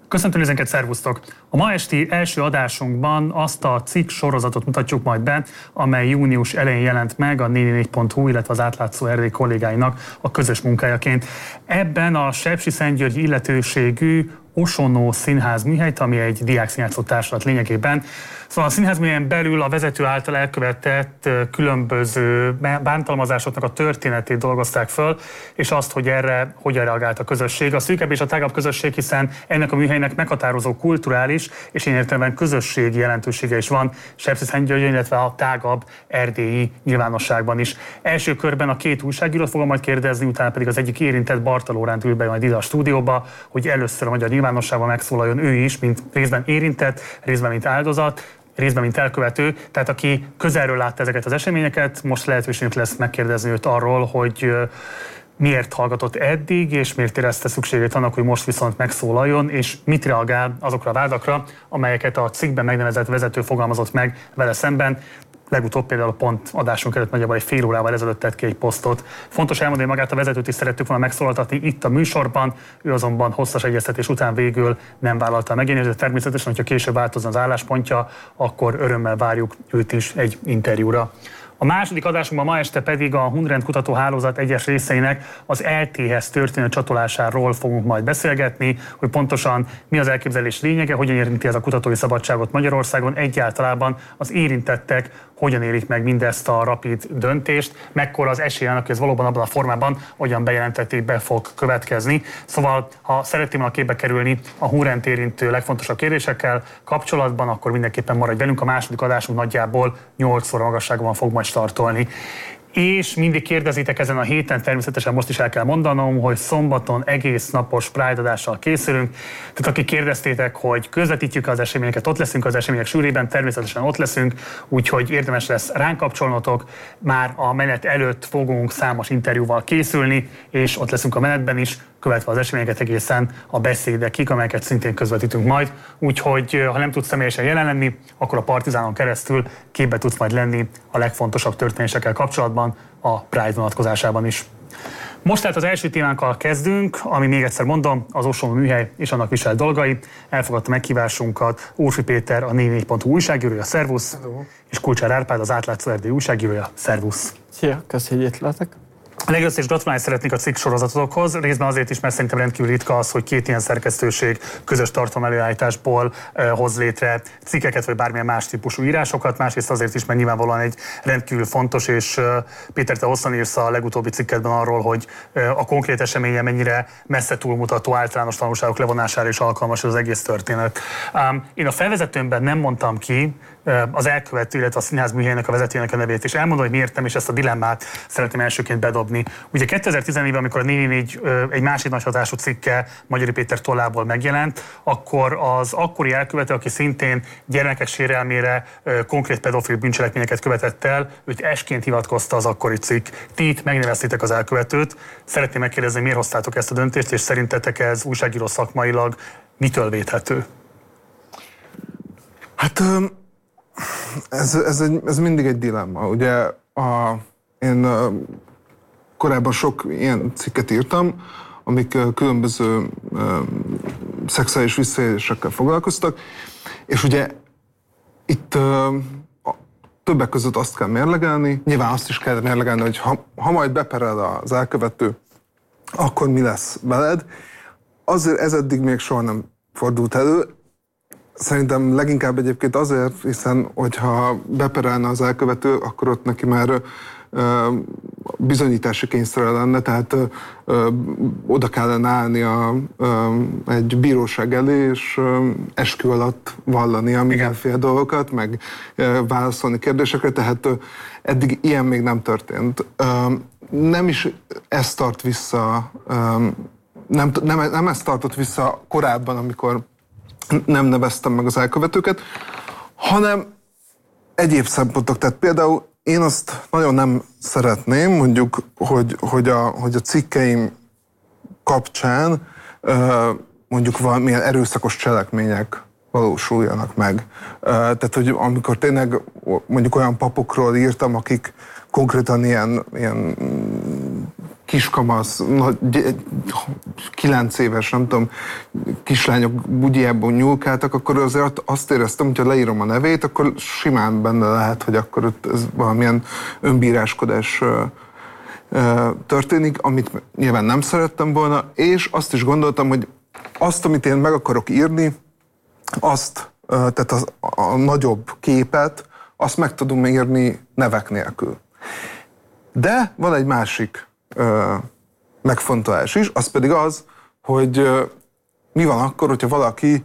Köszöntöm nézőinket, szervusztok! A ma esti első adásunkban azt a cikk sorozatot mutatjuk majd be, amely június elején jelent meg a 444.hu, illetve az Átlátszó Erdély kollégáinak a közös munkájaként. Ebben a Sepsiszentgyörgyi illetőségű Osonó Színház műhelyt, ami egy diákszínjátszó társulat lényegében. Szóval a színházműhelyen belül a vezető által elkövetett különböző bántalmazásoknak a történetét dolgozták föl, és azt, hogy erre hogyan reagált a közösség. A szűkebb és a tágabb közösség, hiszen ennek a műhelynek meghatározó kulturális és én értelemben közösségi jelentősége is van Sepsiszentgyörgyön, illetve a tágabb erdélyi nyilvánosságban is. Első körben a két újságírót fogom majd kérdezni, utána pedig az egyik érintett Barta Lóránt ül be majd ide a stúdióba, hogy először a magyar nyilvánosságban megszólaljon ő is, mint részben érintett, részben mint áldozat, részben mint elkövető, tehát aki közelről látta ezeket az eseményeket, most lehetőségünk lesz megkérdezni őt arról, hogy miért hallgatott eddig, és miért érezte szükségét annak, hogy most viszont megszólaljon, és mit reagál azokra a vádakra, amelyeket a cikkben megnevezett vezető fogalmazott meg vele szemben. Legutóbb például pont adásunk előtt nagyjából egy fél órával ezelőtt tett ki egy posztot. Fontos elmondani, hogy magát a vezetőt is szerettük volna megszólaltatni itt a műsorban, ő azonban hosszas egyeztetés után végül nem vállalta megjelenni, de természetesen, hogyha később változna az álláspontja, akkor örömmel várjuk őt is egy interjúra. A második adásunkban ma este pedig a Hunrend kutatóhálózat egyes részeinek az ELTE-hez történő csatolásáról fogunk majd beszélgetni, hogy pontosan mi az elképzelés lényege, hogyan érinti ez a kutatói szabadságot Magyarországon, egyáltalában az érintettek hogyan élik meg mindezt a rapid döntést, mekkora az esély annak, hogy ez valóban abban a formában, hogyan bejelentették, be fog következni. Szóval, ha szeretném a képbe kerülni a Hunrend érintő legfontosabb kérdésekkel kapcsolatban, akkor mindenképpen maradj velünk, a második adásunk nagyjából 8 óra magasságban fog majd startolni. És mindig kérdezitek ezen a héten, természetesen most is el kell mondanom, hogy szombaton egész napos Pride adással készülünk. Tehát akik kérdeztétek, hogy közvetítjük az eseményeket, ott leszünk az események sűrében, természetesen ott leszünk, úgyhogy érdemes lesz ránk kapcsolnotok. Már a menet előtt fogunk számos interjúval készülni, és ott leszünk a menetben is, követve az eseményeket egészen a beszédekig, amelyeket szintén közvetítünk majd. Úgyhogy ha nem tudsz személyesen jelen lenni, akkor a Partizánon keresztül képbe tudsz majd lenni a legfontosabb történésekkel kapcsolatban, a Pride vonatkozásában is. Most tehát az első témánkkal kezdünk, ami még egyszer mondom, az Osonó műhely és annak viselt dolgai. Elfogadta meghívásunkat Úrfi Péter, a 444.hu újságírója, szervusz, hello. És Kulcsár Árpád, az Átlátszó Erdély újságírója, szervusz. Szia, köszönjük, hogy itt lehetek. Legelőször is gratulálni szeretnék a cikk sorozatokhoz, részben azért is, mert szerintem rendkívül ritka az, hogy két ilyen szerkesztőség közös tartalom-előállításból hoz létre cikkeket, vagy bármilyen más típusú írásokat, másrészt azért is, mert nyilvánvalóan egy rendkívül fontos, és Péter, te hosszan írsz a legutóbbi cikketben arról, hogy a konkrét eseménye mennyire messze túlmutató általános tanulságok levonására is alkalmas az egész történet. Én a felvezetőmben nem mondtam ki az elkövető, illetve a színház műhelyének a vezetőjének a nevét, és elmondom, hogy miért nem, és ezt a dilemmát szeretném elsőként bedobni. Ugye 2014-ben, amikor a 444 egy másik nagy hatású cikke Magyari Péter tollából megjelent, akkor az akkori elkövető, aki szintén gyermekek sérelmére konkrét pedofil bűncselekményeket követett el, őt esként hivatkozta az akkori cikk. Ti itt megneveztétek az elkövetőt. Szeretném megkérdezni, miért hoztátok ezt a döntést, és szerintetek ez újságíró szakmailag mitől védhető? Hát ez mindig egy dilemma. Ugye én korábban sok ilyen cikket írtam, amik különböző szexuális visszaélésekkel foglalkoztak, és ugye itt többek között azt kell mérlegelni, nyilván azt is kell mérlegelni, hogy ha majd beperel az elkövető, akkor mi lesz veled. Azért ez eddig még soha nem fordult elő. Szerintem leginkább egyébként azért, hiszen hogyha beperelne az elkövető, akkor ott neki már bizonyítási kényszerre lenne, tehát oda kellene állnia egy bíróság elé, és eskü alatt vallania mindenféle dolgokat, meg válaszolni kérdésekre, tehát eddig ilyen még nem történt. Nem is ez tart vissza, nem ez tartott vissza korábban, amikor nem neveztem meg az elkövetőket, hanem egyéb szempontok. Tehát például én azt nagyon nem szeretném, mondjuk, hogy a cikkeim kapcsán mondjuk valamilyen erőszakos cselekmények valósuljanak meg. Tehát, hogy amikor tényleg mondjuk olyan papokról írtam, akik konkrétan ilyen kiskamasz, 9 éves, nem tudom, kislányok bugyjából nyúlkáltak, akkor azért azt éreztem, hogyha leírom a nevét, akkor simán benne lehet, hogy akkor ez valamilyen önbíráskodás történik, amit nyilván nem szerettem volna, és azt is gondoltam, hogy azt, amit én meg akarok írni, tehát a nagyobb képet, azt meg tudom írni nevek nélkül. De van egy másik megfontolás is, az pedig az, hogy mi van akkor, hogyha valaki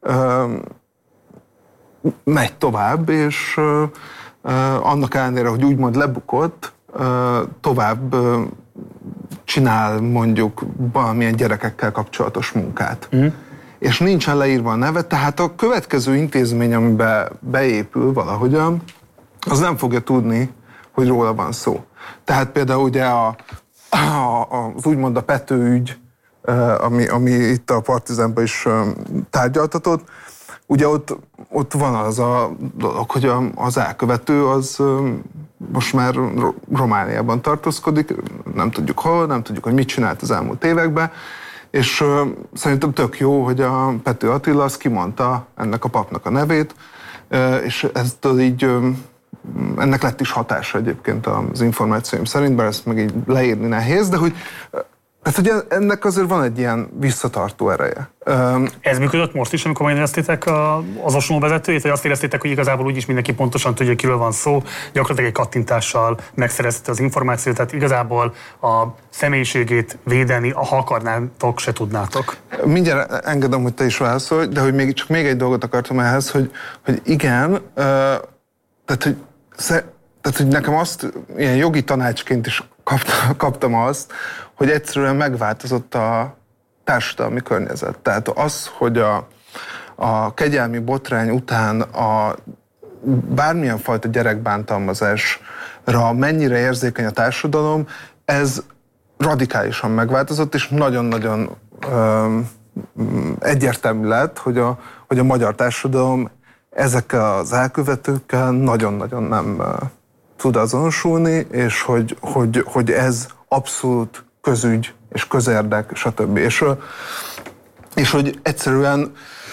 megy tovább, és annak ellenére, hogy úgymond lebukott, tovább csinál mondjuk valamilyen gyerekekkel kapcsolatos munkát. És nincsen leírva a neve, tehát a következő intézmény, amiben beépül valahogyan, az nem fogja tudni, hogy róla van szó. Tehát például ugye az úgymond a Pető ügy, ami itt a Partizánban is tárgyaltatott, ugye ott van az a dolog, hogy az elkövető az most már Romániában tartózkodik, nem tudjuk hol, nem tudjuk, hogy mit csinált az elmúlt években, és szerintem tök jó, hogy a Pető Attila az kimondta ennek a papnak a nevét, és eztől így ennek lett is hatása egyébként az információim szerint, bár ezt meg így leírni nehéz, de hogy tehát ugye ennek azért van egy ilyen visszatartó ereje. Ez működött most is, amikor megnéztétek az Osmo vezetőjét, vagy azt éreztétek, hogy igazából úgyis mindenki pontosan tudja, kiről van szó, gyakorlatilag egy kattintással megszerezte az információt, tehát igazából a személyiségét védeni, ha akarnátok, se tudnátok. Mindjárt engedem, hogy te is válaszolj, de hogy csak még egy dolgot akartam ehhez, hogy igen, tehát hogy nekem azt, ilyen jogi tanácsként is kaptam azt, hogy egyszerűen megváltozott a társadalmi környezet. Tehát az, hogy a kegyelmi botrány után a bármilyen fajta gyerekbántalmazásra mennyire érzékeny a társadalom, ez radikálisan megváltozott, és nagyon-nagyon egyértelmű lett, hogy a magyar társadalom ezekkel az elkövetőkkel nagyon-nagyon nem tud azonosulni, és hogy ez abszolút közügy és közérdek, stb. És hogy egyszerűen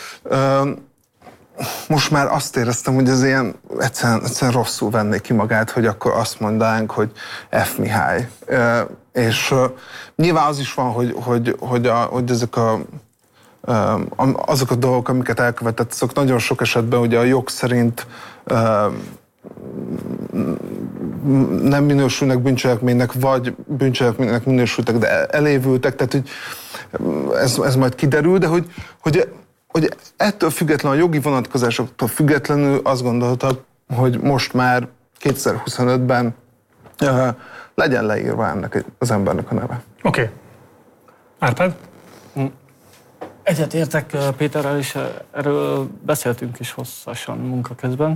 most már azt éreztem, hogy ez ilyen egyszerűen rosszul venné ki magát, hogy akkor azt mondanánk, hogy F. Mihály. És nyilván az is van, hogy ezek azok a dolgok, amiket elkövetett, azok nagyon sok esetben ugye a jog szerint nem minősülnek bűncselekménynek, vagy bűncselekménynek minősültek, de elévültek, tehát hogy ez majd kiderül, de hogy ettől függetlenül, a jogi vonatkozásoktól függetlenül azt gondoltam, hogy most már 2025-ben legyen leírva ennek az embernek a neve. Oké. Árpád? Egyet értek Péterrel, és erről beszéltünk is hosszasan munka közben.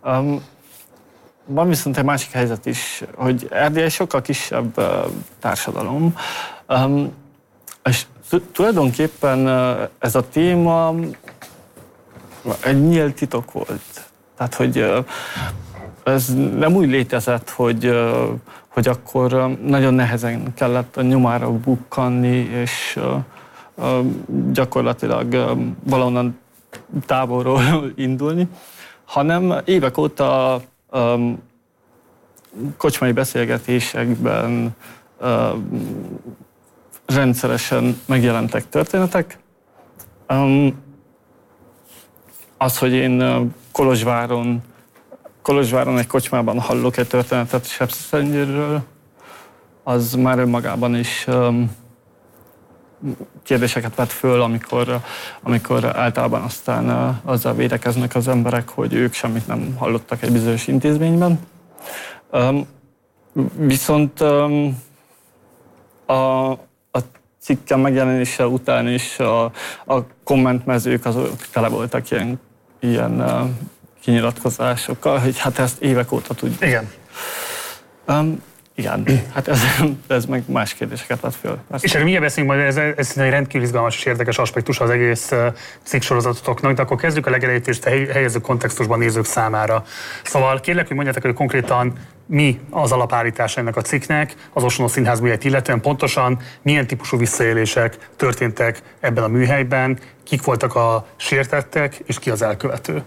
Van viszont egy másik helyzet is, hogy Erdély egy sokkal kisebb társadalom, és tulajdonképpen ez a téma egy nyílt titok volt. Tehát, hogy ez nem úgy létezett, hogy akkor nagyon nehezen kellett a nyomára bukkanni, és gyakorlatilag valahonnan távolról indulni, hanem évek óta kocsmai beszélgetésekben rendszeresen megjelentek történetek. Az, hogy én Kolozsváron egy kocsmában hallok egy történetet Sepsiszentgyörgyről, az már önmagában is kérdéseket vet föl, amikor általában aztán azzal védekeznek az emberek, hogy ők semmit nem hallottak egy bizonyos intézményben. Viszont a cikkem megjelenése után is a kommentmezők azok tele voltak ilyen kinyilatkozásokkal, hogy hát ezt évek óta tudjuk. Igen. Igen, hát ez meg más kérdéseket vett föl. És erről mindjárt beszélünk majd, ez egy rendkívül izgalmas és érdekes aspektus az egész cikksorozatotoknak, de akkor kezdjük a legelejét és helyezzük kontextusban nézők számára. Szóval kérlek, hogy mondjátok, hogy konkrétan mi az alapállítás ennek a cikknek, az Orsonó Színház műhelyt illetően pontosan milyen típusú visszaélések történtek ebben a műhelyben, kik voltak a sértettek, és ki az elkövető?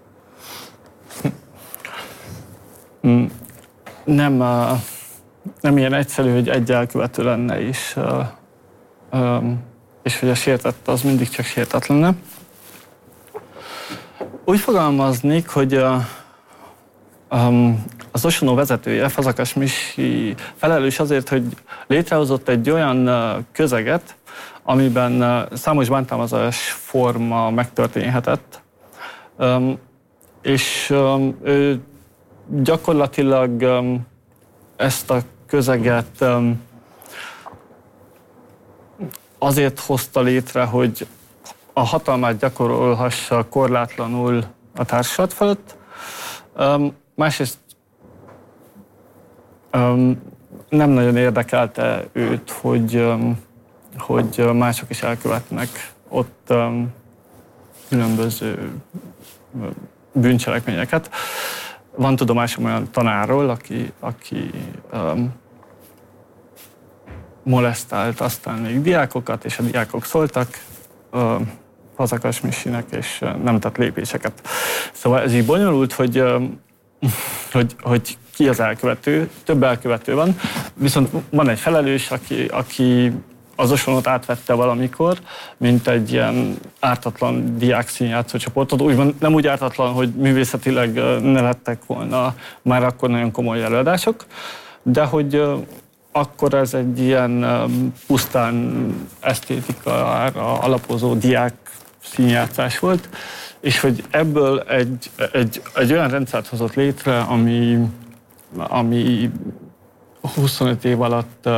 Nem ilyen egyszerű, hogy egy elkövető lenne is, és hogy a sértett az mindig csak sértett lenne. Úgy fogalmaznék, hogy az Orsonó vezetője, Fazekas Misi felelős azért, hogy létrehozott egy olyan közeget, amiben számos bántalmazás forma megtörténhetett, és ő gyakorlatilag ezt a közeget azért hozta létre, hogy a hatalmát gyakorolhassa korlátlanul a társulat fölött. Másrészt nem nagyon érdekelte őt, hogy mások is elkövetnek ott különböző bűncselekményeket. Van tudomásom olyan tanárról, aki molesztált aztán még diákokat, és a diákok szóltak Fazekas Misinek, és nem tett lépéseket. Szóval ez így bonyolult, hogy ki az elkövető, több elkövető van, viszont van egy felelős, aki az Orsonót átvette valamikor, mint egy ilyen ártatlan diák színjátszó csoportot. Úgymond nem úgy ártatlan, hogy művészetileg ne lettek volna már akkor nagyon komoly előadások, de hogy akkor ez egy ilyen pusztán esztétikára alapozó diák színjátszás volt, és hogy ebből egy olyan rendszert hozott létre, ami 25 év alatt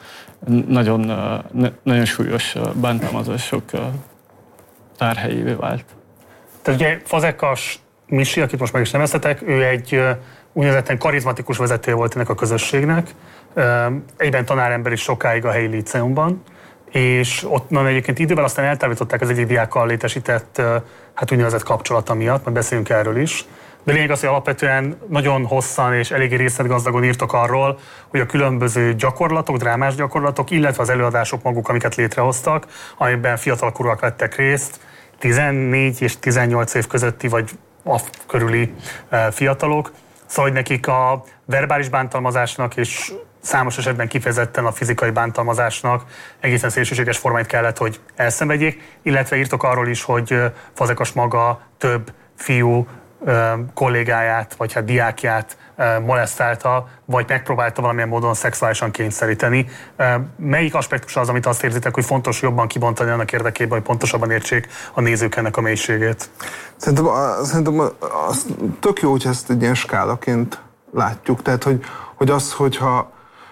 nagyon súlyos bántalmazások tárhelyévé vált. Tehát ugye Fazekas Misi, akit most meg is neveztetek, ő egy úgynevezetten karizmatikus vezetője volt ennek a közösségnek, egyben tanárember is sokáig a helyi líceumban, és ott egyébként idővel aztán eltávolították az egyik diákkal létesített hát úgynevezett kapcsolata miatt, majd beszélünk erről is. De lényeg az, hogy alapvetően nagyon hosszan és eléggé részletgazdagon írtak arról, hogy a különböző gyakorlatok, drámás gyakorlatok, illetve az előadások maguk, amiket létrehoztak, amiben fiatalkorúak vettek részt, 14 és 18 év közötti vagy körüli fiatalok, szóval hogy nekik a verbális bántalmazásnak és számos esetben kifejezetten a fizikai bántalmazásnak egészen szélsőséges formáit kellett, hogy elszenvedjék, illetve írtok arról is, hogy Fazekas maga több fiú kollégáját, vagy hát diákját molesztálta, vagy megpróbálta valamilyen módon szexuálisan kényszeríteni. Melyik aspektus az, amit azt érzitek, hogy fontos jobban kibontani annak érdekében, hogy pontosabban értsék a nézők ennek a mélységét? Szerintem az tök jó, hogy ezt egy ilyen skálaként látjuk. Tehát, hogyha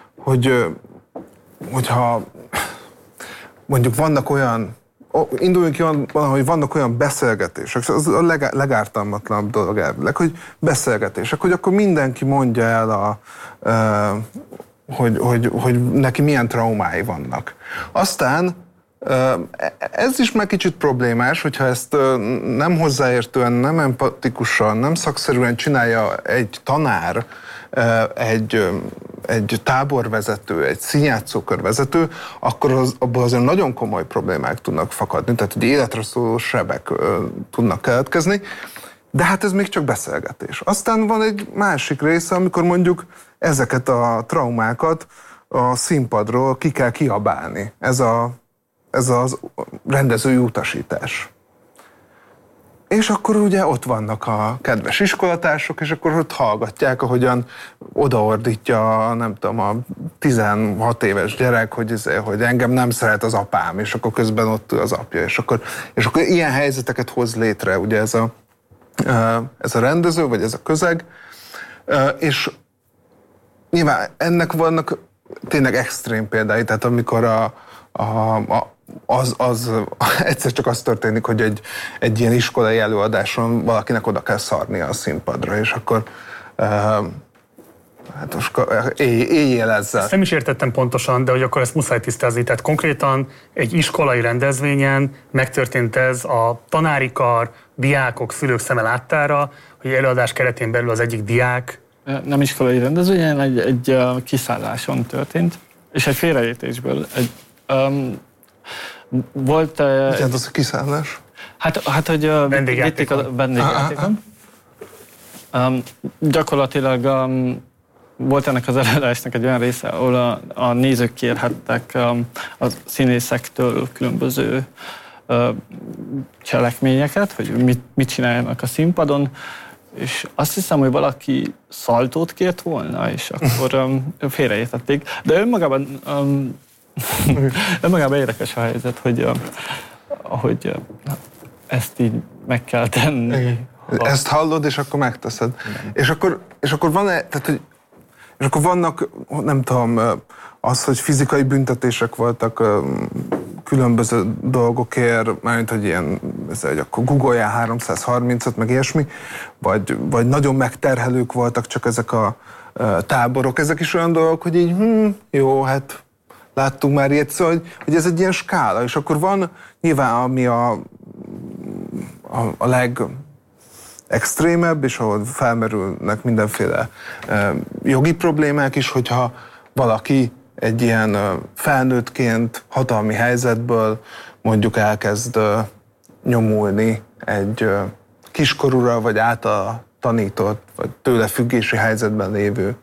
mondjuk vannak olyan, induljunk ki hogy vannak olyan beszélgetések, az a legártalmatlanabb dolog elvileg, hogy beszélgetések, hogy akkor mindenki mondja el, hogy neki milyen traumái vannak. Aztán ez is már kicsit problémás, hogyha ezt nem hozzáértően, nem empatikusan, nem szakszerűen csinálja egy tanár, egy táborvezető, egy színjátszókörvezető, akkor abból azért nagyon komoly problémák tudnak fakadni, tehát hogy életre szóló sebek tudnak keletkezni, de hát ez még csak beszélgetés. Aztán van egy másik része, amikor mondjuk ezeket a traumákat a színpadról ki kell kiabálni. Ez az rendezői utasítás. És akkor ugye ott vannak a kedves iskolatársok, és akkor ott hallgatják, ahogyan odaordítja, nem tudom, a 16 éves gyerek, hogy engem nem szeret az apám, és akkor közben ott az apja, és akkor ilyen helyzeteket hoz létre ugye ez a rendező, vagy ez a közeg, és nyilván ennek vannak tényleg extrém példái, tehát amikor egyszer csak az történik, hogy egy ilyen iskolai előadáson valakinek oda kell szarnia a színpadra, és akkor hát most éljél ezzel. Ezt nem is értettem pontosan, de hogy akkor ezt muszáj tisztázni. Tehát konkrétan egy iskolai rendezvényen megtörtént ez a tanári kar, diákok, szülők szeme láttára, hogy előadás keretén belül az egyik diák... Nem iskolai rendezvényen, egy kiszálláson történt, és egy félreértésből. Volt... Mit az a kiszállás? Hát hogy vendégjátékon. Gyakorlatilag volt ennek az előadásnak egy olyan része, ahol a nézők kérhettek a színészektől különböző cselekményeket, hogy mit csináljanak a színpadon, és azt hiszem, hogy valaki szaltót kért volna, és akkor félreértették. De önmagában érdekes a helyzet, hogy ezt így meg kell tenni. Ezt hallod, és akkor megteszed. És akkor van-e, tehát, hogy és akkor vannak, nem tudom, az, hogy fizikai büntetések voltak különböző dolgokért, mármint, hogy ilyen, hogy akkor googoljál 330-at, meg ilyesmi, vagy nagyon megterhelők voltak csak ezek a táborok. Ezek is olyan dolgok, hogy így, jó, hát láttunk már ilyet, szóval, hogy ez egy ilyen skála, és akkor van nyilván, ami a legextrémebb, és ahol felmerülnek mindenféle jogi problémák is, hogyha valaki egy ilyen felnőttként hatalmi helyzetből mondjuk elkezd nyomulni egy kiskorúra, vagy által tanított, vagy tőle függési helyzetben lévő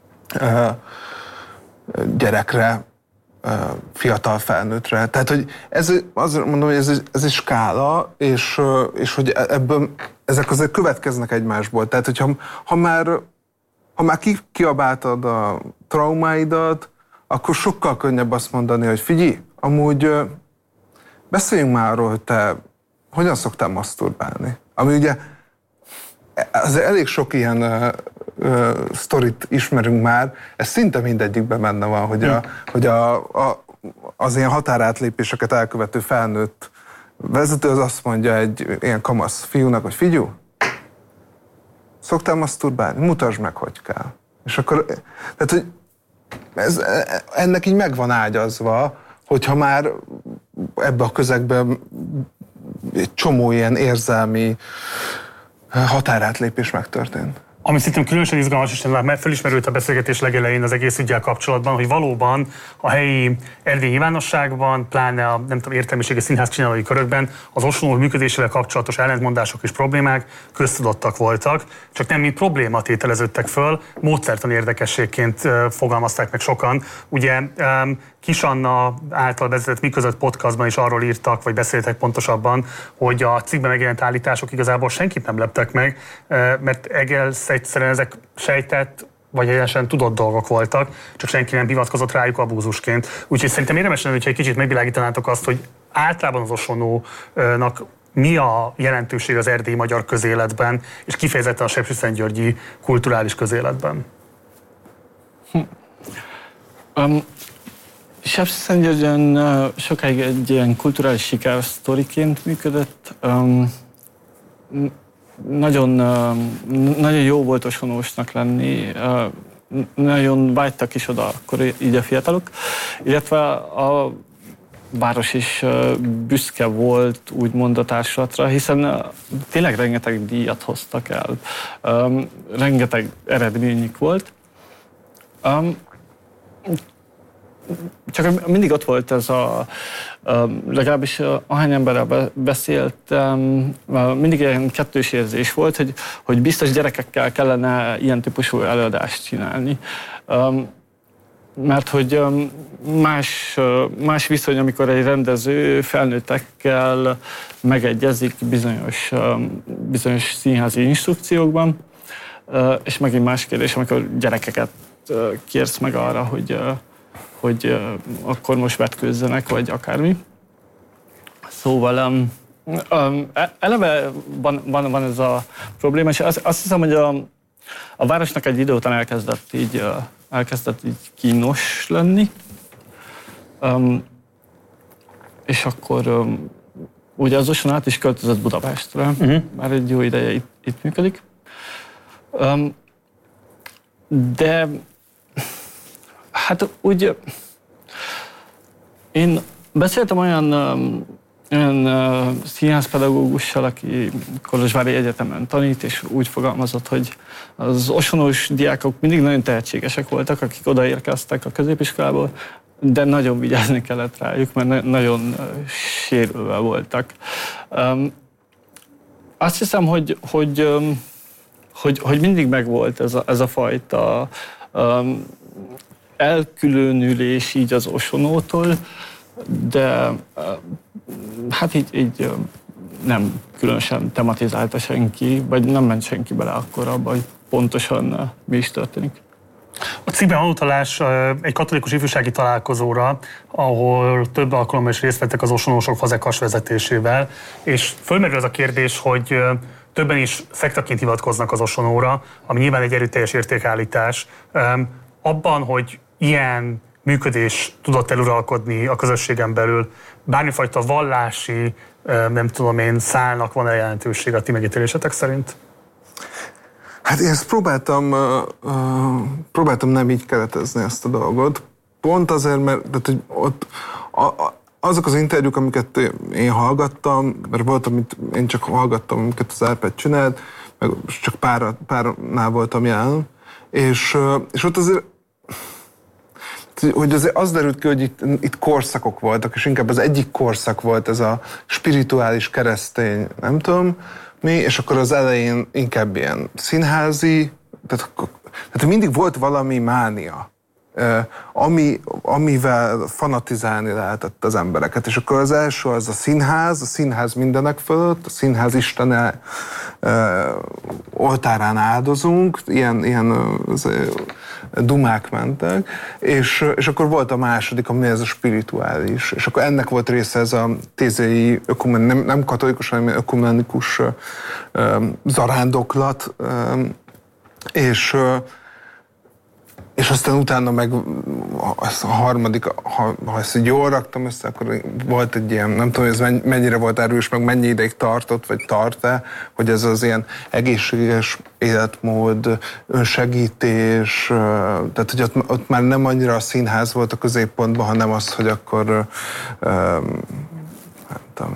gyerekre, fiatal felnőttre. Tehát, hogy azt mondom, hogy ez egy skála, és hogy ebből ezek azért következnek egymásból. Tehát, hogy ha már kiabáltad a traumáidat, akkor sokkal könnyebb azt mondani, hogy figyelj, amúgy beszéljünk már arról, hogy te hogyan szoktál maszturbálni. Ami ugye azért elég sok ilyen sztorit ismerünk már, ez szinte mindegyikben benne van, hogy az ilyen határátlépéseket elkövető felnőtt vezető az azt mondja egy ilyen kamasz fiúnak, hogy figyelj, szoktál maszturbálni? Mutasd meg, hogy kell. És akkor, tehát, hogy ennek így meg van ágyazva, hogyha már ebbe a közegben egy csomó ilyen érzelmi határátlépés megtörtént. Ami szerintem különösen izgalmas, és már felismerült a beszélgetés legelején az egész üggyel kapcsolatban, hogy valóban a helyi erdélyi nyilvánosságban, pláne a értelmiségi színház csinálói körökben az Osonó működésével kapcsolatos ellentmondások és problémák köztudottak voltak, csak nem mint probléma tételeződtek föl, módszertani érdekességként fogalmazták meg sokan. Ugye Kis Anna által vezetett Mi között podcastban is arról írtak, vagy beszéltek pontosabban, hogy a cikkben megjelent állítások igazából senkit nem leptek meg, mert egész egyszerűen ezek sejtett, vagy egyenesen tudott dolgok voltak, csak senki nem hivatkozott rájuk abúzusként. Úgyhogy szerintem érdemes lenne, hogyha egy kicsit megvilágítanátok azt, hogy általában az Osonónak mi a jelentőség az erdélyi magyar közéletben, és kifejezetten a sepsiszentgyörgyi kulturális közéletben. Sepsiszentgyörgyön sokáig egy ilyen kulturális sikersztoriként működött. Nagyon jó volt Osonósnak lenni, nagyon vágytak is oda akkor így a fiatalok, illetve a város is büszke volt úgymond a társulatra, hiszen tényleg rengeteg díjat hoztak el, rengeteg eredményük volt. Csak mindig ott volt ez legalábbis ahány emberrel beszéltem, mindig ilyen kettős érzés volt, hogy biztos gyerekekkel kellene ilyen típusú előadást csinálni. Mert hogy más viszony, amikor egy rendező felnőttekkel megegyezik bizonyos színházi instrukciókban, és megint más kérdés, amikor gyerekeket kérsz meg arra, hogy akkor most vetkőzzenek, vagy akármi. Szóval eleve van ez a probléma, és azt hiszem, hogy a városnak egy idő után elkezdett így kínos lenni, és akkor ugye az Oson át is költözött Budapestre, már egy jó ideje itt működik. De hát úgy én beszéltem olyan színházpedagógussal, aki Kolozsvári Egyetemen tanít, és úgy fogalmazott, hogy az osonós diákok mindig nagyon tehetségesek voltak, akik odaérkeztek a középiskolából, de nagyon vigyázni kellett rájuk, mert nagyon sérülve voltak. Azt hiszem, hogy mindig megvolt ez a fajta elkülönülés így az osonótól, de hát így nem különösen tematizálta senki, vagy nem ment senki bele akkor abba, hogy pontosan mi is történik. A cikkben van utalás egy katolikus ifjúsági találkozóra, ahol több alkalommal is részt vettek az osonósok Fazekas vezetésével, és fölmerül az a kérdés, hogy többen is szektaként hivatkoznak az osonóra, ami nyilván egy erőteljes értékállítás. Abban, hogy ilyen működés tudott eluralkodni a közösségen belül, bármifajta vallási, nem tudom én, szálnak van-e jelentőség a ti megítélésetek szerint? Hát én ezt próbáltam nem így keretezni ezt a dolgot. Pont azért, mert hogy ott azok az interjúk, amiket én hallgattam, mert volt, amit én csak hallgattam, amiket az Árpád csinált, meg csak párnál voltam jelen, és ott azért hogy az derült ki, hogy itt korszakok voltak, és inkább az egyik korszak volt ez a spirituális keresztény, nem tudom mi, és akkor az elején inkább ilyen színházi, tehát mindig volt valami mánia, amivel fanatizálni lehetett az embereket. És akkor az első az a színház mindenek fölött, a színház istene oltárán áldozunk, ilyen dumák mentek, és akkor volt a második, ami ez a spirituális, és akkor ennek volt része ez a tézei nem katolikus, hanem ökumenikus zarándoklat, és aztán utána meg a harmadik, ha ezt így jól raktam össze, akkor volt egy ilyen, nem tudom, hogy ez mennyire volt erős, meg mennyi ideig tartott, vagy tart-e, hogy ez az ilyen egészséges életmód, önsegítés, tehát hogy ott már nem annyira a színház volt a középpontban, hanem az, hogy akkor nem tudom,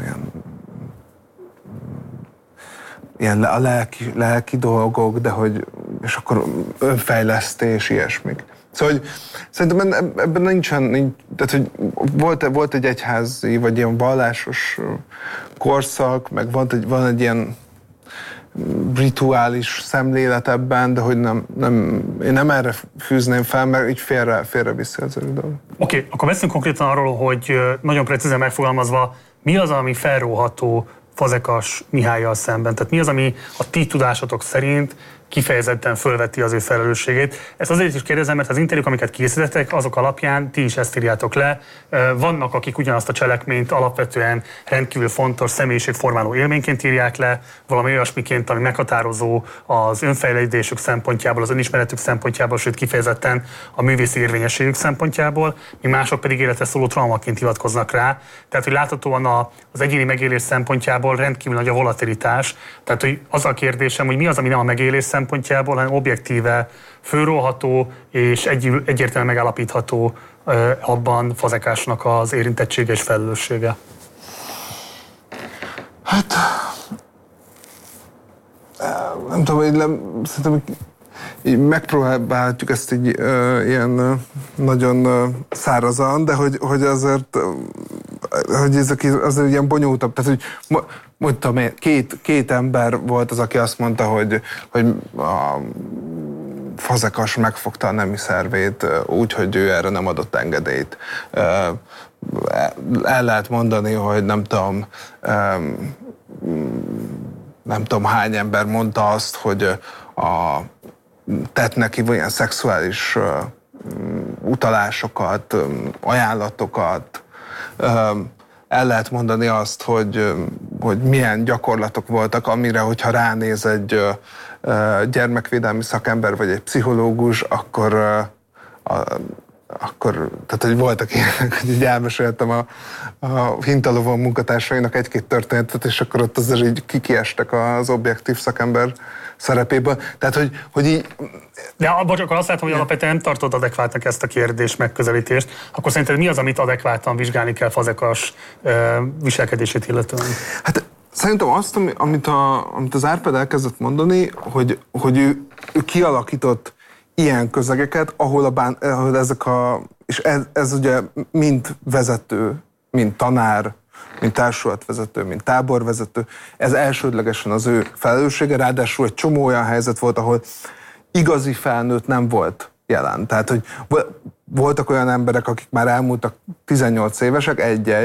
ilyen a lelki dolgok, de hogy, és akkor önfejlesztés, ilyesmik. Szóval, hogy szerintem ebben nincsen, tehát, hogy volt egy egyházi, vagy ilyen vallásos korszak, meg van egy ilyen rituális szemlélet ebben, de hogy én nem erre fűzném fel, mert így félre viszi az dolog. Oké, akkor beszélünk konkrétan arról, hogy nagyon precízen megfogalmazva, mi az, ami felróható Fazekas Mihállyal szemben? Tehát mi az, ami a ti tudásatok szerint kifejezetten fölveti az ő felelősségét? Ezt azért is kérdezem, mert az interjúk, amiket készítettek, azok alapján ti is ezt írjátok le. Vannak, akik ugyanazt a cselekményt alapvetően rendkívül fontos személyiségformáló élményként írják le, valami olyasmiként, ami meghatározó az önfejlődésük szempontjából, az önismeretük szempontjából, sőt kifejezetten a művészi érvényességük szempontjából, míg mások pedig életre szóló traumaként hivatkoznak rá. Tehát, hogy láthatóan az egyéni megélés szempontjából rendkívül nagy a volatilitás. Tehát, hogy az a kérdésem, hogy mi az, ami nem a megélés szempontjából, hanem objektíve fölróható és egyértelműen megállapítható abban Fazekásnak az érintettsége és felelőssége. Hát nem tudom, szerintem így megpróbálhatjuk ezt így ilyen nagyon szárazan, de hogy azért hogy ezek azért ilyen bonyolultabb. Tehát, hogy mondtam, két ember volt az, aki azt mondta, hogy a Fazekas megfogta a nemi szervét úgy, hogy ő erre nem adott engedélyt. El lehet mondani, hogy nem tudom hány ember mondta azt, hogy tett neki ilyen szexuális utalásokat, ajánlatokat. El lehet mondani azt, hogy milyen gyakorlatok voltak, amire, hogyha ránéz egy gyermekvédelmi szakember vagy egy pszichológus, akkor tehát hogy voltak ilyenek, hogy így elmeséltem a hintalovon munkatársainak egy-két történetet, és akkor ott azért így kiestek az objektív szakember szerepéből. Tehát, hogy így... De akkor azt látom, hogy alapvetően nem tartod adekvátnak ezt a kérdés megközelítést, akkor szerinted mi az, amit adekvátan vizsgálni kell Fazekas viselkedését illetően? Hát szerintem azt, amit az Árpád elkezdett mondani, hogy ő kialakított ilyen közegeket, ahol ezek és ez ugye mind vezető, mind tanár, mint társulatvezető, mint táborvezető, ez elsődlegesen az ő felelőssége, ráadásul egy csomó olyan helyzet volt, ahol igazi felnőtt nem volt jelen. Tehát, hogy voltak olyan emberek, akik már elmúltak 18 évesek,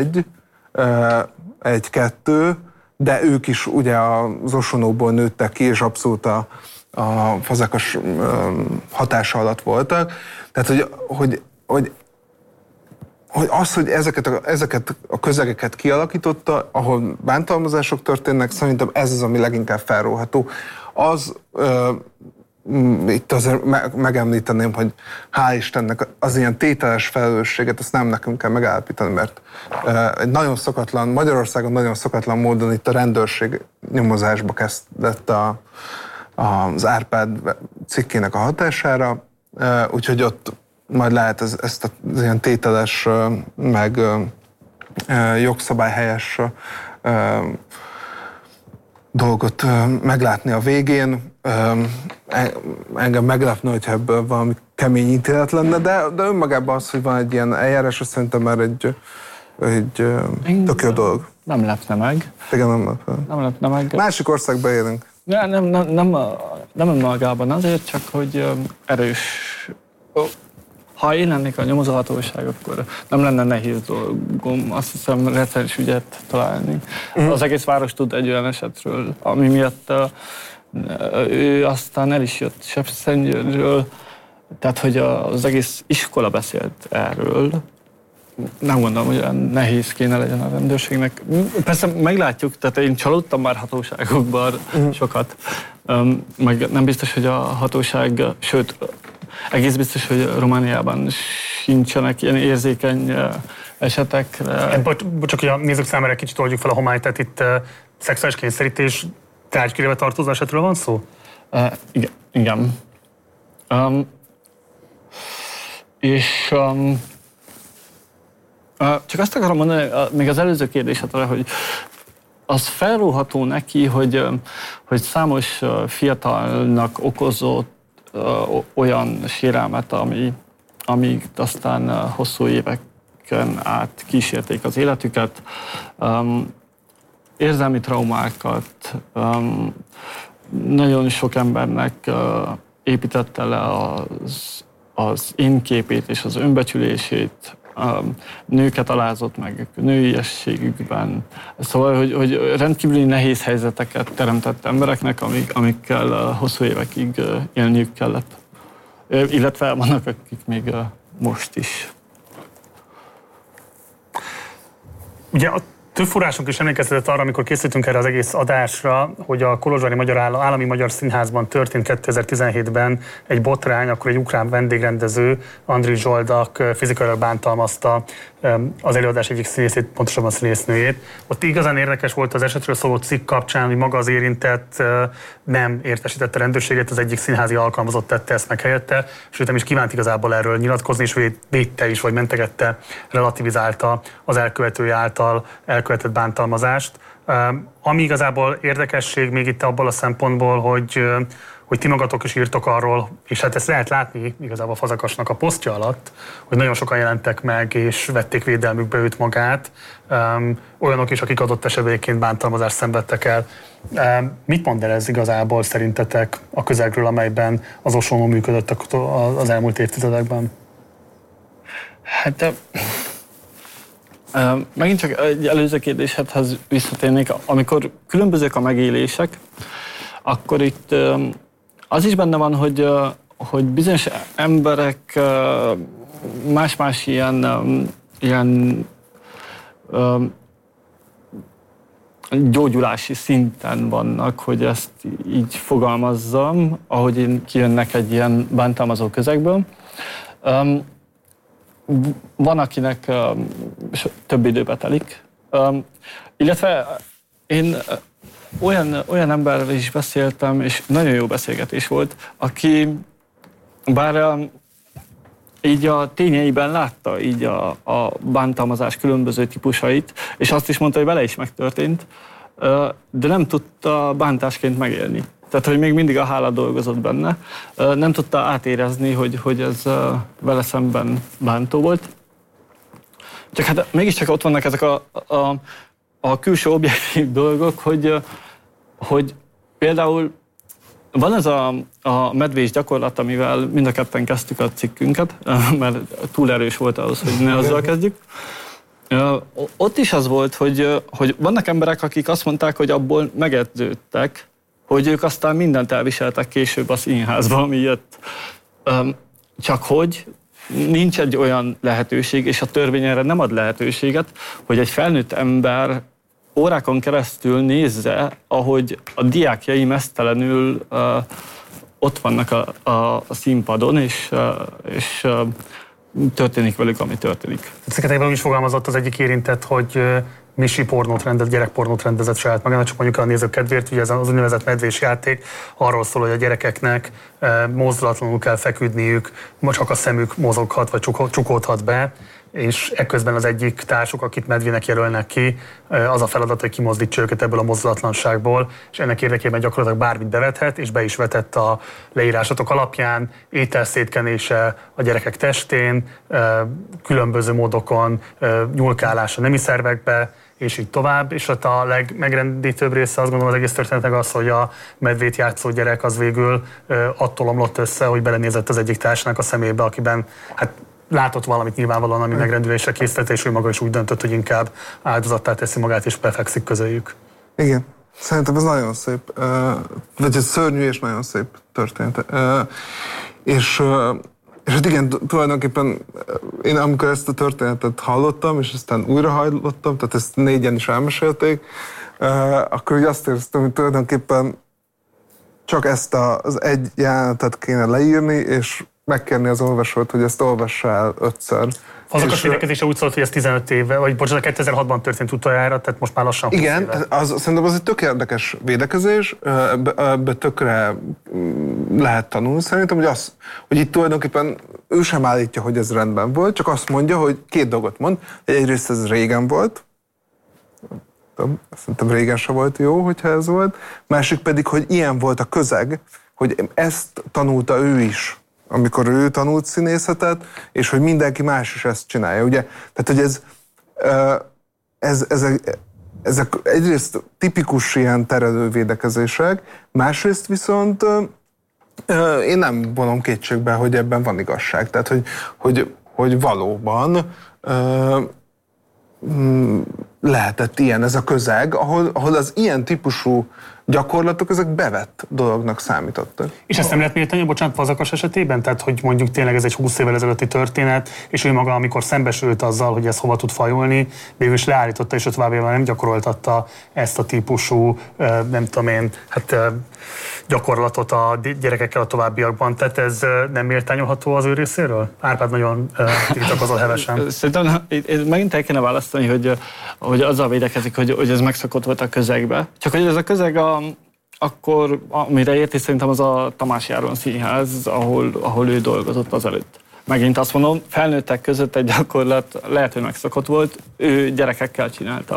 egy-kettő, de ők is ugye az Osonóból nőttek ki, és abszolút a Fazekas hatása alatt voltak. Tehát, hogy az, hogy ezeket a közegeket kialakította, ahol bántalmazások történnek, szerintem ez az, ami leginkább felróható. Itt azért megemlíteném, hogy hál' Istennek az ilyen tételes felelősséget, ezt nem nekünk kell megállapítani, mert egy nagyon szokatlan, Magyarországon nagyon szokatlan módon itt a rendőrség nyomozásba kezdett az Árpád cikkének a hatására, úgyhogy ott majd lehet ezt az ilyen tételes, meg jogszabályhelyes dolgot meglátni a végén. Engem meglepne, hogyha ebből valami kemény ítélet lenne, de önmagában az, hogy van egy ilyen eljárás, az szerintem már egy tök jó dolog. Nem lepne meg. Igen, nem lepne meg. Másik országba élünk. Nem önmagában azért, csak hogy erős. Ha én lennék a nyomozóhatóság, akkor nem lenne nehéz dolgom, azt hiszem, recens ügyet találni. Az egész város tud egy olyan esetről, ami miatt ő aztán el is jött Sepsiszentgyörgyről, tehát hogy az egész iskola beszélt erről. Nem gondolom, hogy olyan nehéz kéne legyen a rendőrségnek. Persze meglátjuk, tehát én csalódtam már hatóságokban sokat. Meg nem biztos, hogy a hatóság, sőt, egész biztos, hogy Romániában sincsenek ilyen érzékeny esetek. Csak hogy a nézők számára kicsit oldjuk fel a homályt, tehát itt szexuális kényszerítés tárgykörébe tartozó esetről van szó? Igen. Csak azt akarom mondani, még az előző kérdésetre, hogy az felróható neki, hogy számos fiatalnak okozott olyan sérelmet, amíg aztán hosszú éveken át kísérték az életüket, érzelmi traumákat, nagyon sok embernek építette le az én képét és az önbecsülését, nőket alázott meg nőiességükben. Szóval, hogy rendkívüli nehéz helyzeteket teremtett embereknek, amikkel hosszú évekig élniük kellett. Illetve vannak, akik még most is. Ugye a több forrásunk is emlékeztetett arra, amikor készültünk erre az egész adásra, hogy a Kolozsvári Állami Magyar Színházban történt 2017-ben egy botrány, akkor egy ukrán vendégrendező, Andriy Zsoldak fizikailag bántalmazta az előadás egyik színészét, pontosabban színésznőjét. Ott igazán érdekes volt az esetről szóló cikk kapcsán, hogy maga az érintett nem értesítette a rendőrséget, az egyik színházi alkalmazott tette ezt meg helyette, sőt nem is kívánt igazából erről nyilatkozni, és védte is, vagy mentegette, relativizálta az elkövetője által elkövetett bántalmazást. Ami igazából érdekesség még itt abból a szempontból, hogy ti magatok is írtok arról, és hát ezt lehet látni igazából Fazekasnak a posztja alatt, hogy nagyon sokan jelentek meg, és vették védelmükbe őt magát, olyanok is, akik adott esetben bántalmazást szenvedtek el. Mit mond el ez igazából szerintetek a közegről, amelyben az Osonó működött az elmúlt évtizedekben? Hát megint csak egy előző kérdéshez visszatérnék. Amikor különbözők a megélések, akkor itt az is benne van, hogy bizonyos emberek más-más ilyen gyógyulási szinten vannak, hogy ezt így fogalmazzam, ahogy kijönnek egy ilyen bántalmazó közegből. van, akinek több időbe telik. Illetve én olyan emberrel is beszéltem, és nagyon jó beszélgetés volt, aki bár így a tényeiben látta így a bántalmazás különböző típusait, és azt is mondta, hogy vele is megtörtént, de nem tudta bántásként megélni. Tehát, hogy még mindig a hála dolgozott benne. Nem tudta átérezni, hogy ez vele szemben bántó volt. Csak hát mégiscsak ott vannak ezek a külső objektív dolgok, hogy például van ez a medvés gyakorlat, amivel mind a ketten kezdtük a cikkünket, mert túl erős volt ahhoz, hogy ne azzal kezdjük. Ott is az volt, hogy vannak emberek, akik azt mondták, hogy abból megedződtek, hogy ők aztán mindent elviseltek később a színházba, ami jött. Csak hogy nincs egy olyan lehetőség, és a törvény erre nem ad lehetőséget, hogy egy felnőtt ember órákon keresztül nézze, ahogy a diákjai meztelenül ott vannak a színpadon, és történik velük, ami történik. Szeketelyben is fogalmazott az egyik érintett, hogy misi pornót rendezett, gyerekpornót rendezett saját magának, csak mondjuk a nézők kedvéért, ugye ez az úgynevezett medvés játék arról szól, hogy a gyerekeknek mozdulatlanul kell feküdniük, csak a szemük mozoghat, vagy csukódhat be, és ekközben az egyik társuk, akit medvének jelölnek ki, az a feladat, hogy kimozdítsa őket ebből a mozdulatlanságból, és ennek érdekében gyakorlatilag bármit bevethet, és be is vetett a leírásatok alapján, ételszétkenése a gyerekek testén, különböző módokon, nyúlkálás a nemi szervekbe, és így tovább, és ott a legmegrendítőbb része azt gondolom az egész történetnek az, hogy a medvét játszó gyerek az végül attól omlott össze, hogy belenézett az egyik társnak a szemébe, akiben hát látott valamit nyilvánvalóan, ami megrendülésre készítette, és ő maga is úgy döntött, hogy inkább áldozattá teszi magát, és befekszik közöljük. Igen, szerintem ez nagyon szép, vagy ez szörnyű és nagyon szép történet. És hát igen, tulajdonképpen én amikor ezt a történetet hallottam, és aztán újra hallottam, tehát ezt 4-en is elmesélték, akkor úgy azt éreztem, hogy tulajdonképpen csak ezt az egy jelenetet kéne leírni, és megkérni az olvasót, hogy ezt olvassa el 5-ször. Fazekas védekezése úgy szólt, hogy ez 15 éve, vagy bocsánat, 2006-ban történt utoljára, tehát most már lassan 20 igen, éve. Szerintem az egy tök érdekes védekezés, ebbe tökre lehet tanulni szerintem, hogy itt tulajdonképpen ő sem állítja, hogy ez rendben volt, csak azt mondja, hogy 2 dolgot mond. Egyrészt ez régen volt, szerintem régen se volt jó, hogyha ez volt, másik pedig, hogy ilyen volt a közeg, hogy ezt tanulta ő is, amikor ő tanult színészetet, és hogy mindenki más is ezt csinálja, ugye? Tehát, hogy ezek egyrészt tipikus ilyen terelő védekezések, másrészt viszont én nem vonom kétségbe, hogy ebben van igazság. Tehát, hogy valóban lehetett ilyen ez a közeg, ahol az ilyen típusú gyakorlatok, ezek bevett dolognak számítottak. És ezt nem lehet méltani, bocsánat, Fazekas esetében? Tehát, hogy mondjuk tényleg ez egy 20 évvel ezelőtti történet, és ő maga, amikor szembesült azzal, hogy ez hova tud fajulni, végül is leállította, és 5 évvel nem gyakoroltatta ezt a típusú, nem tudom én, gyakorlatot a gyerekekkel a továbbiakban. Tehát ez nem méltányolható az ő részéről? Árpád nagyon tiltakozol hevesen. Szerintem megint el kéne választani, hogy azzal védekezik, hogy ez megszokott volt a közegbe. Csak hogy ez a közeg akkor, amire érti, szerintem az a Tamás Járon Színház, ahol ő dolgozott azelőtt. Megint azt mondom, felnőttek között egy gyakorlat lehet, hogy megszokott volt, ő gyerekekkel csinálta.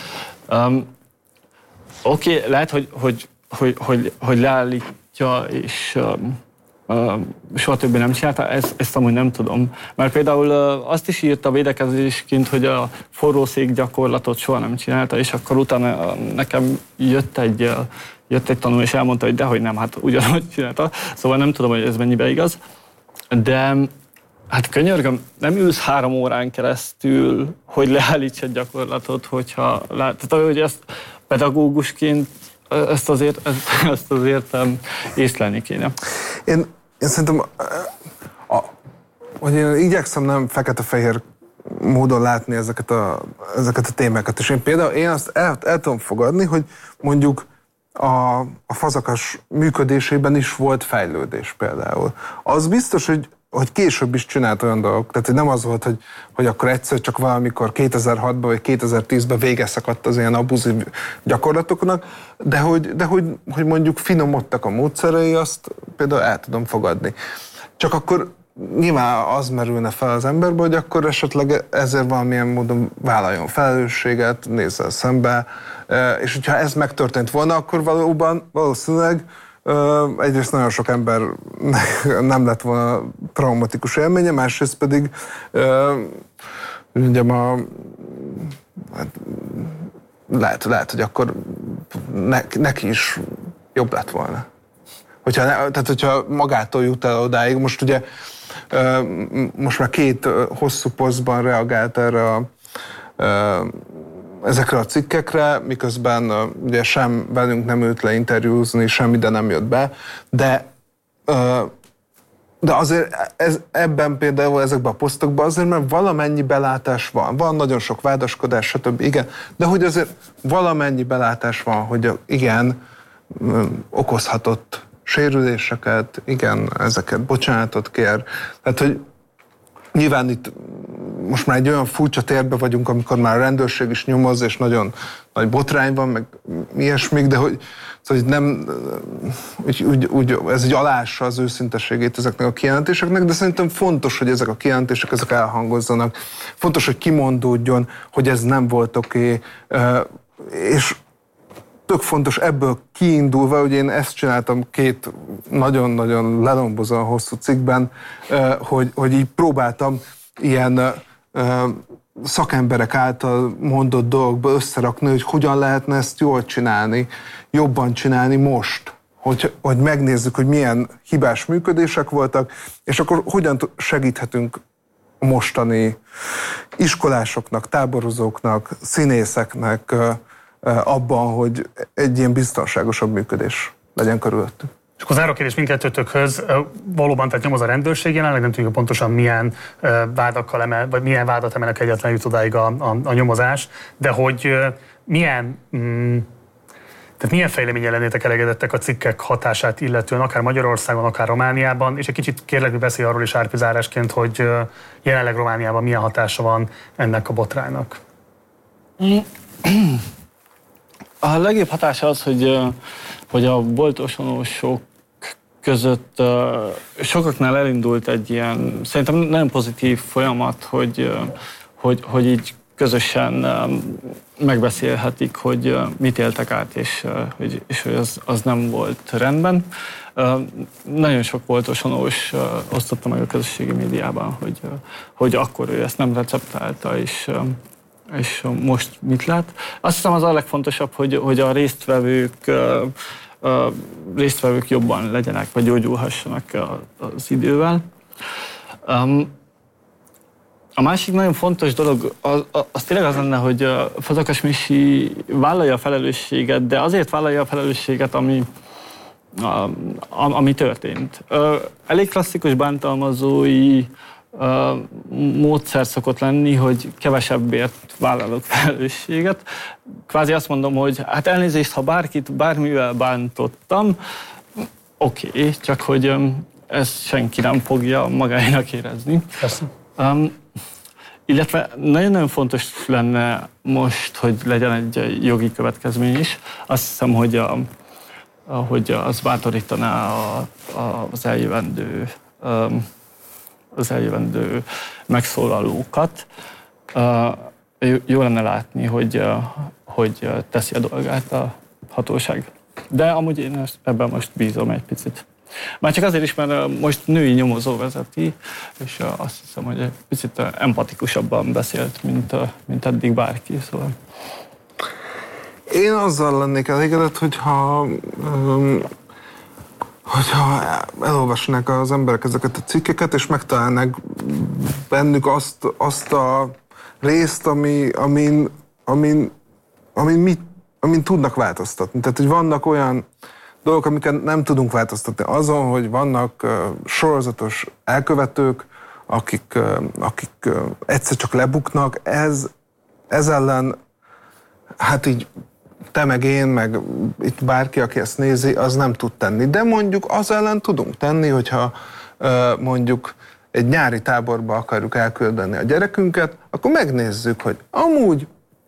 Oké, lehet, hogy leállítja, és soha többé nem csinálta, ezt amúgy nem tudom. Mert például azt is írta védekezésként, hogy a forrószék gyakorlatot soha nem csinálta, és akkor utána nekem jött egy tanuló, és elmondta, hogy dehogy nem, hát ugyanúgy csinálta. Szóval nem tudom, hogy ez mennyibe igaz. De hát könyörgöm, nem ülsz 3 órán keresztül, hogy leállíts egy gyakorlatot, hogyha tehát, hogy ezt pedagógusként ezt azért észlelni kéne. Én szerintem, hogy én igyekszem nem fekete-fehér módon látni ezeket a témákat. És én azt el tudom fogadni, hogy mondjuk a Fazekas működésében is volt fejlődés például. Az biztos, hogy hogy később is csinált olyan dolgok. Tehát nem az volt, hogy akkor egyszer csak valamikor 2006-ban vagy 2010-ben vége szakadt az ilyen abuzív gyakorlatoknak, de hogy mondjuk finomodtak a módszerei, azt például el tudom fogadni. Csak akkor nyilván az merülne fel az emberbe, hogy akkor esetleg ezért valamilyen módon vállaljon felelősséget, nézzel szembe, és hogyha ez megtörtént volna, akkor valószínűleg egyrészt nagyon sok ember nem lett volna traumatikus élménye, másrészt pedig ugye lehet, hogy akkor neki is jobb lett volna. Hogyha magától jut el odáig, most ugye most már 2 hosszú posztban reagált erre ezekre a cikkekre, miközben ugye sem velünk nem ült le interjúzni, sem ide nem jött be, de azért ebben például ezekben a posztokban azért, mert valamennyi belátás van nagyon sok vádaskodás, stb. Igen, de hogy azért valamennyi belátás van, hogy igen, okozhatott sérüléseket, igen, ezeket bocsánatot kér. Tehát, hogy nyilván itt most már egy olyan furcsa térbe vagyunk, amikor már a rendőrség is nyomoz, és nagyon nagy botrány van, meg ilyesmik, de hogy nem, ez egy alássa az őszinteségét ezeknek a kijelentéseknek, de szerintem fontos, hogy ezek a kijelentések ezek elhangozzanak. Fontos, hogy kimondódjon, hogy ez nem volt oké, és tök fontos ebből kiindulva, hogy én ezt csináltam 2 nagyon-nagyon lelombozóan hosszú cikkben, hogy így próbáltam ilyen szakemberek által mondott dolgokba összerakni, hogy hogyan lehetne ezt jól csinálni, jobban csinálni most, hogy megnézzük, hogy milyen hibás működések voltak, és akkor hogyan segíthetünk mostani iskolásoknak, táborozóknak, színészeknek abban, hogy egy ilyen biztonságosabb működés legyen körülöttük. És akkor záró kérdés mindkettőtökhöz, valóban tehát nyomoz a rendőrség jelenleg, nem tudjuk pontosan milyen vádakkal vagy milyen vádat emelnek, egyetlen jut odáig a nyomozás, de hogy milyen fejleményen lennétek elégedettek a cikkek hatását illetően, akár Magyarországon, akár Romániában, és egy kicsit kérlek, hogy beszélj arról is árpizárásként, hogy jelenleg Romániában milyen hatása van ennek a botránynak. A legjobb hatása az, hogy a boltosonósok között sokaknál elindult egy ilyen, szerintem nagyon pozitív folyamat, hogy így közösen megbeszélhetik, hogy mit éltek át, és hogy az nem volt rendben. Nagyon sok boltosonós osztotta meg a közösségi médiában, hogy akkor ő ezt nem receptálta, és most mit lát. Azt hiszem az a legfontosabb, hogy a résztvevők jobban legyenek, vagy gyógyulhassanak az idővel. A másik nagyon fontos dolog, az tényleg az lenne, hogy Fazekas Misi vállalja a felelősséget, de azért vállalja a felelősséget, ami történt. Elég klasszikus bántalmazói módszer szokott lenni, hogy kevesebbért vállalok felelősséget. Kvázi azt mondom, hogy hát elnézést, ha bárkit bármivel bántottam, oké, csak hogy ezt senki nem fogja magáénak érezni. Illetve nagyon-nagyon fontos lenne most, hogy legyen egy jogi következmény is. Azt hiszem, hogy az bátorítaná az eljövendő megszólalókat. Jó lenne látni, hogy teszi a dolgát a hatóság. De amúgy én ebben most bízom egy picit. Már csak azért is, mert most női nyomozó vezeti, és azt hiszem, hogy egy picit empatikusabban beszélt, mint eddig bárki. Szóval. Én azzal lennék elégedett, hogyha elolvasnák az emberek ezeket a cikkeket, és megtalálnak bennük azt a részt, amin tudnak változtatni. Tehát, hogy vannak olyan dolgok, amiket nem tudunk változtatni. Azon, hogy vannak sorozatos elkövetők, akik egyszer csak lebuknak, ez ellen, hát így te meg én, meg itt bárki, aki ezt nézi, az nem tud tenni. De mondjuk az ellen tudunk tenni, hogyha mondjuk egy nyári táborba akarjuk elküldeni a gyerekünket, akkor megnézzük, hogy amúgy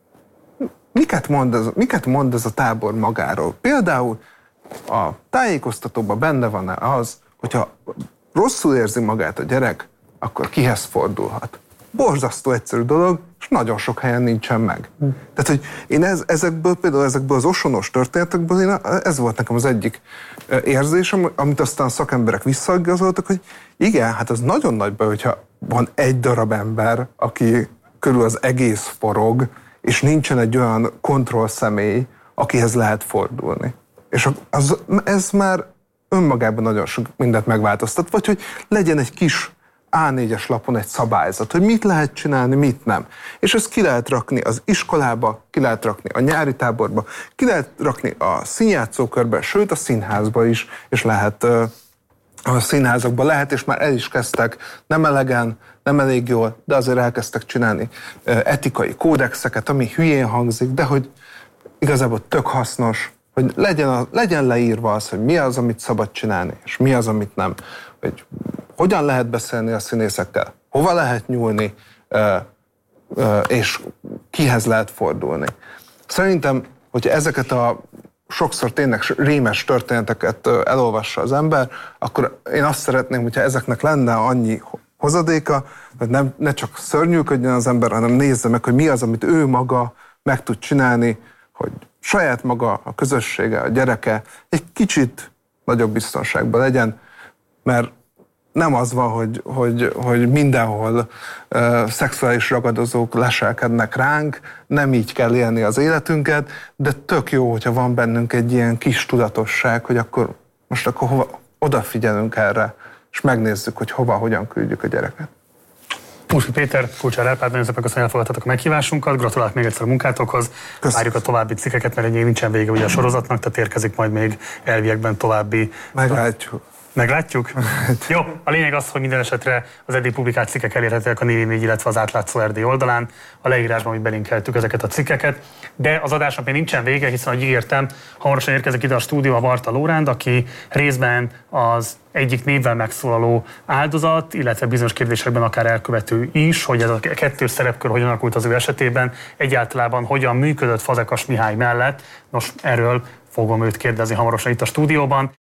miket mond ez a tábor magáról. Például a tájékoztatóban benne van az, hogyha rosszul érzi magát a gyerek, akkor kihez fordulhat. Borzasztó egyszerű dolog, és nagyon sok helyen nincsen meg. Tehát, hogy én ezekből az osonos történetekből, ez volt nekem az egyik érzésem, amit aztán szakemberek visszaigazoltak, hogy igen, hát az nagyon nagy baj, hogyha van egy darab ember, aki körül az egész forog, és nincsen egy olyan kontrollszemély, akihez lehet fordulni. És ez már önmagában nagyon sok mindent megváltoztat, vagy hogy legyen egy kis A4-es lapon egy szabályzat, hogy mit lehet csinálni, mit nem. És ezt ki lehet rakni az iskolába, ki lehet rakni a nyári táborba, ki lehet rakni a színjátszókörbe, sőt a színházba is, és lehet a színházakban lehet, és már el is kezdtek, nem elegen, nem elég jól, de azért elkezdtek csinálni etikai kódexeket, ami hülyén hangzik, de hogy igazából tök hasznos, hogy legyen leírva az, hogy mi az, amit szabad csinálni, és mi az, amit nem. Hogy hogyan lehet beszélni a színészekkel, hova lehet nyúlni, és kihez lehet fordulni. Szerintem, hogyha ezeket a sokszor tényleg rémes történeteket elolvassa az ember, akkor én azt szeretném, hogyha ezeknek lenne annyi hozadéka, hogy ne csak szörnyűködjön az ember, hanem nézze meg, hogy mi az, amit ő maga meg tud csinálni, hogy saját maga, a közössége, a gyereke egy kicsit nagyobb biztonságban legyen, mert nem az van, hogy mindenhol szexuális ragadozók leselkednek ránk, nem így kell élni az életünket, de tök jó, hogyha van bennünk egy ilyen kis tudatosság, hogy akkor odafigyelünk erre, és megnézzük, hogy hogyan küldjük a gyereket. Puski Péter, Kulcsár Árpád, nagyon szépen köszönöm, elfogadtatok a meghívásunkat, gratulálok még egyszer a munkátokhoz, várjuk a további cikkeket, mert egyébként nincsen vége ugye a sorozatnak, tehát érkezik majd még elviekben további. Meglátjuk? Jó, a lényeg az, hogy minden esetre az eddig publikált cikkek elérhetőek a 444, illetve az Átlátszó Erdély oldalán. A leírásban mi belinkeltük ezeket a cikkeket, de az adásnak még nincsen vége, hiszen, ahogy ígértem, hamarosan érkezik ide a stúdióba Varta Lóránd, aki részben az egyik névvel megszólaló áldozat, illetve bizonyos kérdésekben akár elkövető is, hogy ez a kettős szerepkör hogyan alakult az ő esetében, egyáltalában hogyan működött Fazekas Mihály mellett. Nos, erről fogom őt kérdezni hamarosan itt a stúdióban.